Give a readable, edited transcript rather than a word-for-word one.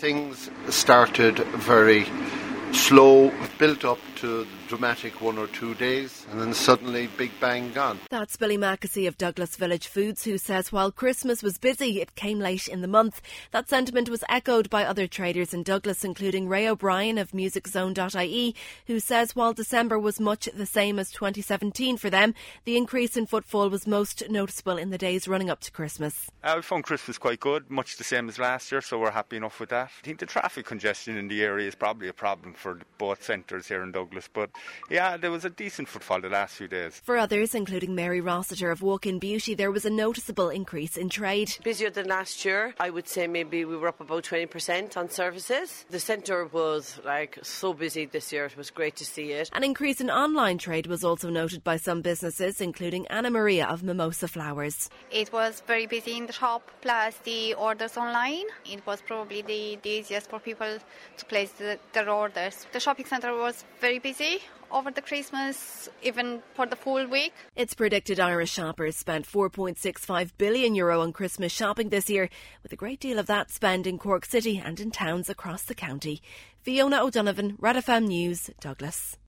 things started very slow, built up to dramatic 1 or 2 days, and then suddenly big bang gone. That's Billy Mackesy of Douglas Village Foods, who says while Christmas was busy, it came late in the month. That sentiment was echoed by other traders in Douglas, including Ray O'Brien of MusicZone.ie, who says while December was much the same as 2017 for them, the increase in footfall was most noticeable in the days running up to Christmas. We found Christmas quite good, much the same as last year, so we're happy enough with that. I think the traffic congestion in the area is probably a problem for both centres here in Douglas, but yeah, there was a decent footfall the last few days. For others, including Mary Rossiter of Walk-In Beauty, there was a noticeable increase in trade. Busier than last year. I would say maybe we were up about 20% on services. The centre was so busy this year, it was great to see it. An increase in online trade was also noted by some businesses, including Anna Maria of Mimosa Flowers. It was very busy in the shop, plus the orders online. It was probably the easiest for people to place their orders. The shopping centre was very busy over the Christmas, even for the full week. It's predicted Irish shoppers spent €4.65 billion on Christmas shopping this year, with a great deal of that spent in Cork City and in towns across the county. Fiona O'Donovan, Red FM News, Douglas.